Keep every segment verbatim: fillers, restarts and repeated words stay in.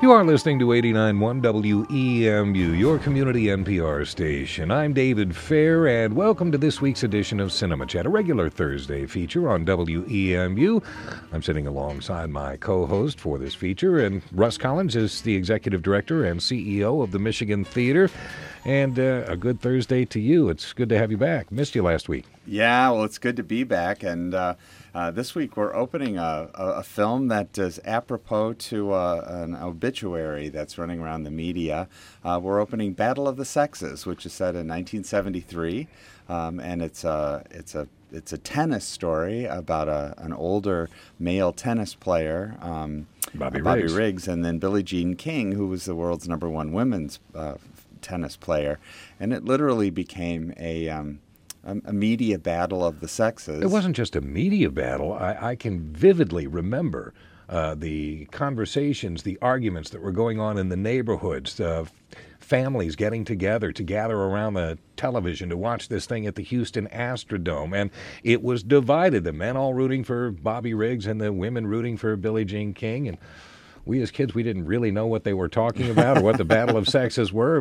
You are listening to eighty-nine point one W E M U, your community N P R station. I'm David Fair, and welcome to this week's edition of Cinema Chat, a regular Thursday feature on W E M U. I'm sitting alongside my co-host for this feature, and Russ Collins is the executive director and C E O of the Michigan Theater. And uh, a good Thursday to you. It's good to have you back. Missed you last week. Yeah, well, it's good to be back. And uh, uh, this week we're opening a, a, a film that is apropos to uh, an obituary that's running around the media. Uh, we're opening Battle of the Sexes, which is set in nineteen seventy-three. Um, and it's a, it's a it's a tennis story about a, an older male tennis player, um, Bobby, Bobby Riggs. Riggs, and then Billie Jean King, who was the world's number one women's uh, tennis player. And it literally became a... Um, a media battle of the sexes. It wasn't just a media battle. I, I can vividly remember uh, the conversations, the arguments that were going on in the neighborhoods, uh, families getting together to gather around the television to watch this thing at the Houston Astrodome. And it was divided, the men all rooting for Bobby Riggs and the women rooting for Billie Jean King. And we as kids, we didn't really know what they were talking about or what the battle of sexes were.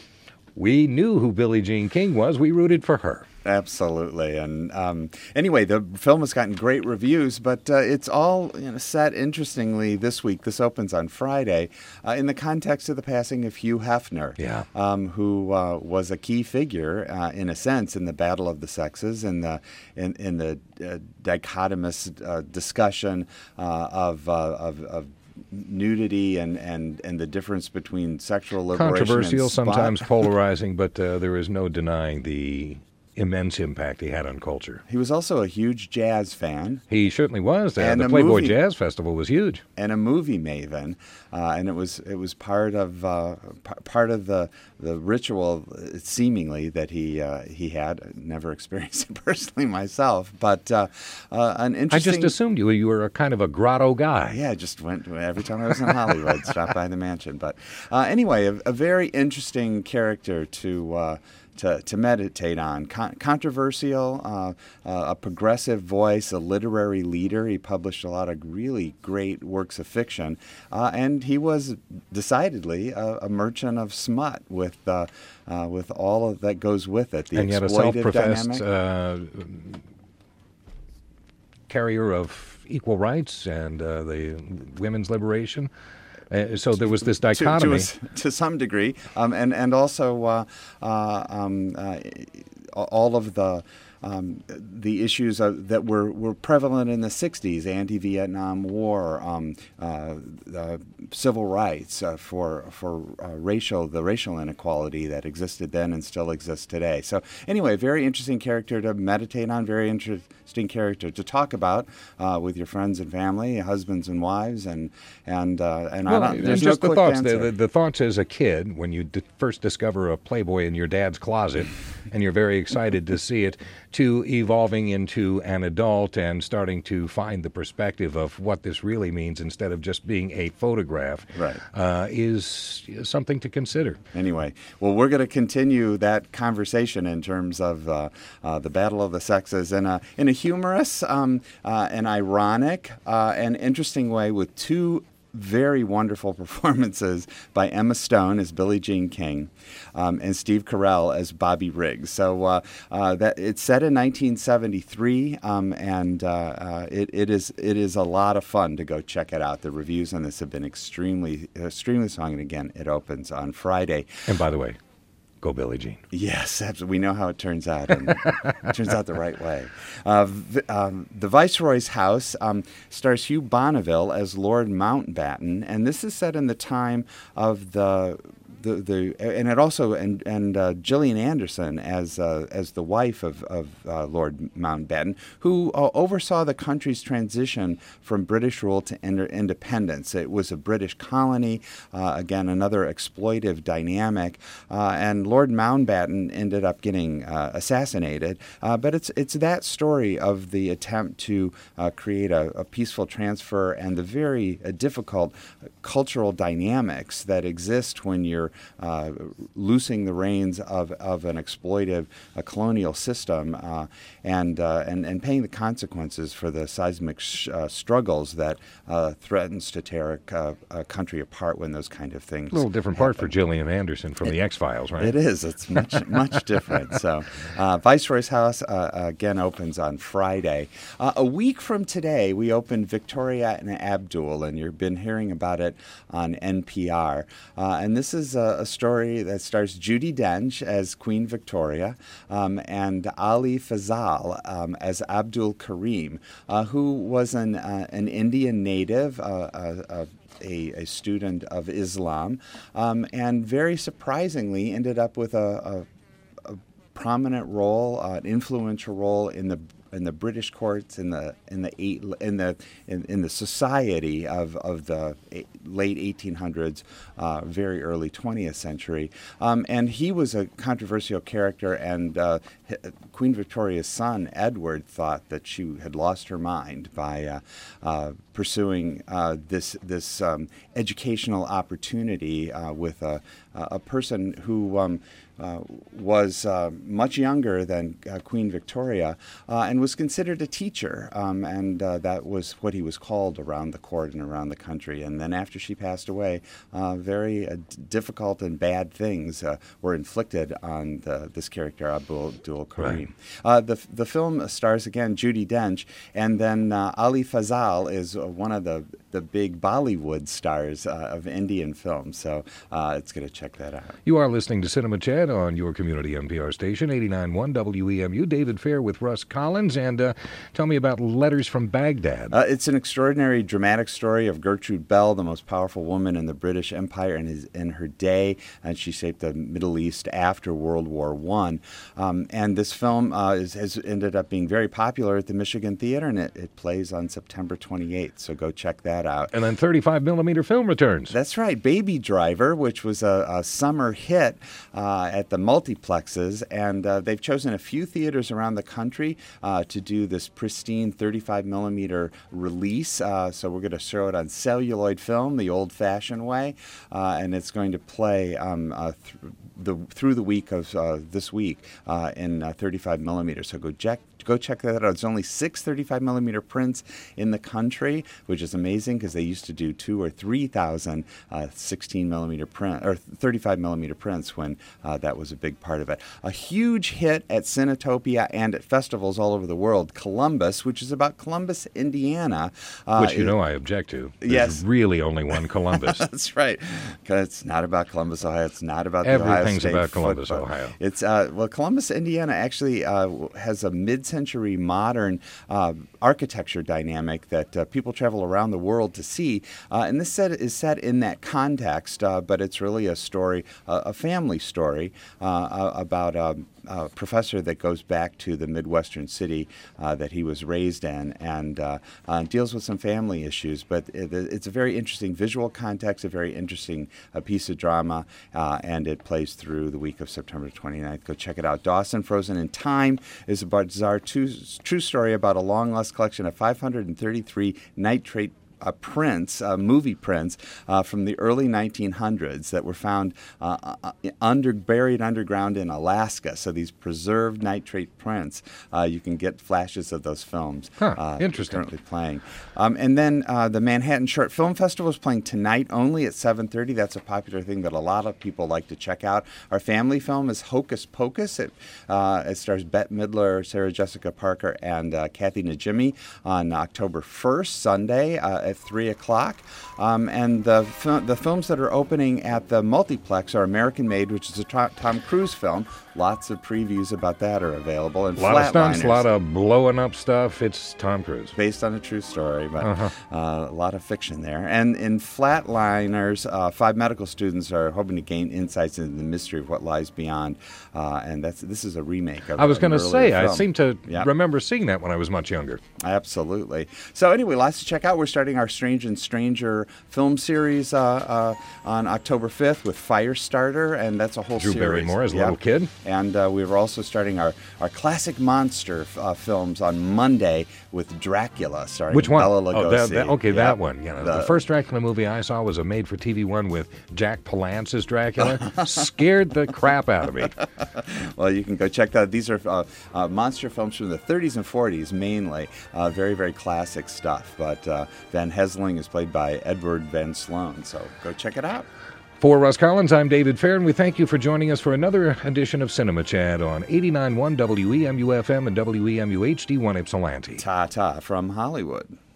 We knew who Billie Jean King was. We rooted for her. Absolutely. And um, anyway, the film has gotten great reviews, but uh, it's all you know, set interestingly this week. This opens on Friday uh, in the context of the passing of Hugh Hefner, yeah. um, who uh, was a key figure, uh, in a sense, in the battle of the sexes, in the in, in the uh, dichotomous uh, discussion uh, of, uh, of of nudity and, and, and the difference between sexual liberation Controversial, and spot. sometimes polarizing, but uh, there is no denying the immense impact he had on culture. He was also a huge jazz fan. He certainly was. Uh, And the a Playboy movie- Jazz Festival was huge. And a movie maven, uh, and it was it was part of uh, p- part of the the ritual, uh, seemingly, that he uh, he had. I never experienced it personally myself, but uh, uh, an I interesting. just assumed you you were a kind of a grotto guy. Yeah, I just went every time I was in Hollywood, stopped by the mansion. But uh, anyway, a, a very interesting character to. Uh, To, to meditate on. Con- controversial, uh, uh, a progressive voice, a literary leader. He published a lot of really great works of fiction. Uh, and he was decidedly a, a merchant of smut with uh, uh, with all of that goes with it. The And yet a exploitive self-professed dynamic. uh, carrier of equal rights and uh, the women's liberation. Uh, so there was this To, dichotomy. to, a, to some degree, um, and and also uh, uh, um, uh, all of the um, the issues uh, that were, were prevalent in the sixties: anti-Vietnam War, um, uh, uh, civil rights, uh, for for uh, racial the racial inequality that existed then and still exists today. So anyway, very interesting character to meditate on. Very interesting character to talk about uh, with your friends and family, husbands and wives, and and uh, and Well, I don't, and there's just no the quick thoughts, the, answer. the, the thoughts as a kid when you d- first discover a Playboy in your dad's closet, and you're very excited to see it, to evolving into an adult and starting to find the perspective of what this really means instead of just being a photograph, Right. uh, is, is something to consider. Anyway, well, we're going to continue that conversation in terms of uh, uh, the battle of the sexes in a in a humorous, um, uh, and ironic, uh, and interesting way, with two very wonderful performances by Emma Stone as Billie Jean King, um, and Steve Carell as Bobby Riggs. So uh, uh, that it's set in nineteen seventy-three, um, and uh, uh, it, it is it is a lot of fun to go check it out. The reviews on this have been extremely extremely strong, and again, it opens on Friday. And by the way, go Billie Jean. Yes, absolutely. We know how it turns out, and it turns out the right way. Uh, v- um, the Viceroy's House um, stars Hugh Bonneville as Lord Mountbatten, and this is set in the time of the the, the and it also and and uh, Gillian Anderson as uh, as the wife of of uh, Lord Mountbatten, who uh, oversaw the country's transition from British rule to inter- independence. It was a British colony, uh, again another exploitive dynamic, uh, and Lord Mountbatten ended up getting uh, assassinated. Uh, but it's it's that story of the attempt to uh, create a, a peaceful transfer and the very uh, difficult cultural dynamics that exist when you're for uh, loosing the reins of, of an exploitive uh, colonial system uh, and, uh, and and paying the consequences for the seismic sh- uh, struggles that uh, threatens to tear a, uh, a country apart when those kind of things. A little different happen. part for Gillian Anderson from It- the X-Files, right? It is. It's much much different. So, uh, Viceroy's House uh, again opens on Friday. Uh, a week from today, we opened Victoria and Abdul, and you've been hearing about it on N P R. Uh, and this is a, a story that stars Judi Dench as Queen Victoria um, and Ali Fazal um, as Abdul Karim, uh, who was an uh, an Indian native. Uh, uh, uh, A, a student of Islam, um, and very surprisingly ended up with a, a, a prominent role, uh, an influential role in the in the British courts, in the in the eight, in the in, in the society of of the eight, late eighteen hundreds, uh, very early twentieth century, um, and he was a controversial character. And uh, Queen Victoria's son Edward thought that she had lost her mind by uh, uh, pursuing uh, this this um, educational opportunity uh, with a a person who. Um, Uh, was uh, much younger than uh, Queen Victoria uh, and was considered a teacher, um, and uh, that was what he was called around the court and around the country. And then after she passed away, uh, very uh, d- difficult and bad things uh, were inflicted on the, this character, Abdul Karim. Right. Uh, the, the film stars, again, Judi Dench, and then uh, Ali Fazal is uh, one of the, the big Bollywood stars uh, of Indian films, so uh, it's going to check that out. You are listening to Cinema Chat on your community N P R station, eighty-nine point one W E M U. David Fair with Russ Collins, and uh, tell me about Letters from Baghdad. Uh, it's an extraordinary, dramatic story of Gertrude Bell, the most powerful woman in the British Empire in, his, in her day, and she shaped the Middle East after World War One. Um, and this film uh, is, has ended up being very popular at the Michigan Theater, and it, it plays on September twenty-eighth, so go check that out. And then thirty-five millimeter film returns. That's right, Baby Driver, which was a, a summer hit uh, at the multiplexes, and uh, they've chosen a few theaters around the country uh, to do this pristine thirty-five millimeter release. Uh, so we're going to show it on celluloid film, the old-fashioned way, uh, and it's going to play um, uh, th- the through the week of uh, this week uh, in uh, thirty-five millimeter. So go check. Go check that out. There's only six thirty-five millimeter prints in the country, which is amazing because they used to do two or three thousand uh, sixteen millimeter print or thirty-five millimeter prints when uh, that was a big part of it. A huge hit at Cinetopia and at festivals all over the world. Columbus, which is about Columbus, Indiana, uh, Which you know I object to. There's Yes. really only one Columbus. That's right. 'Cause it's not about Columbus, Ohio. It's not about the Ohio Everything's State about Columbus, football. Ohio. It's uh, well, Columbus, Indiana, actually uh, has a mid-century modern uh, architecture dynamic that uh, people travel around the world to see. Uh, and this set is set in that context, uh, but it's really a story, uh, a family story uh, about a, a professor that goes back to the Midwestern city uh, that he was raised in, and uh, uh, deals with some family issues. But it, it's a very interesting visual context, a very interesting uh, piece of drama, uh, and it plays through the week of September twenty-ninth. Go check it out. Dawson, Frozen in Time is a bizarre true, true story about a long-lost collection of five hundred thirty-three nitrate Uh, prints, uh, movie prints uh, from the early nineteen hundreds that were found uh, uh, under buried underground in Alaska. So these preserved nitrate prints, uh, you can get flashes of those films. Huh, uh, interesting. Currently playing, um, and then uh, the Manhattan Short Film Festival is playing tonight only at seven thirty. That's a popular thing that a lot of people like to check out. Our family film is Hocus Pocus. It, uh, it stars Bette Midler, Sarah Jessica Parker, and uh, Kathy Najimy on October first, Sunday. Uh, at three o'clock. Um, and the fil- the films that are opening at the multiplex are American Made, which is a to- Tom Cruise film. Lots of previews about that are available. And A lot of stunts, a Flatliners, lot of blowing up stuff. It's Tom Cruise. based on a true story, but Uh-huh. uh, a lot of fiction there. And in Flatliners, uh, five medical students are hoping to gain insights into the mystery of what lies beyond. Uh, and that's this is a remake of I was going to say, I seem to Yep. remember seeing that when I was much younger. Absolutely. So anyway, lots to check out. We're starting our Strange and Stranger film series uh, uh, on October fifth with Firestarter, and that's a whole Drew series. Barrymore as a Yep. little kid. And uh, we were also starting our, our classic monster uh, films on Monday with Dracula, starring Which one? Bela Oh, Lugosi. that, that, okay, Yep. that one. You know, the, The- first Dracula movie I saw was a made-for-T V one with Jack Palance as Dracula. Scared the crap out of me. Well, you can go check that. These are uh, uh, monster films from the thirties and forties, mainly. Uh, very, very classic stuff. But uh, Van Helsing is played by Edward Van Sloan, so go check it out. For Russ Collins, I'm David Fair, and we thank you for joining us for another edition of Cinema Chat on eighty-nine point one W E M U F M and W E M U H D one Ypsilanti. Ta-ta from Hollywood.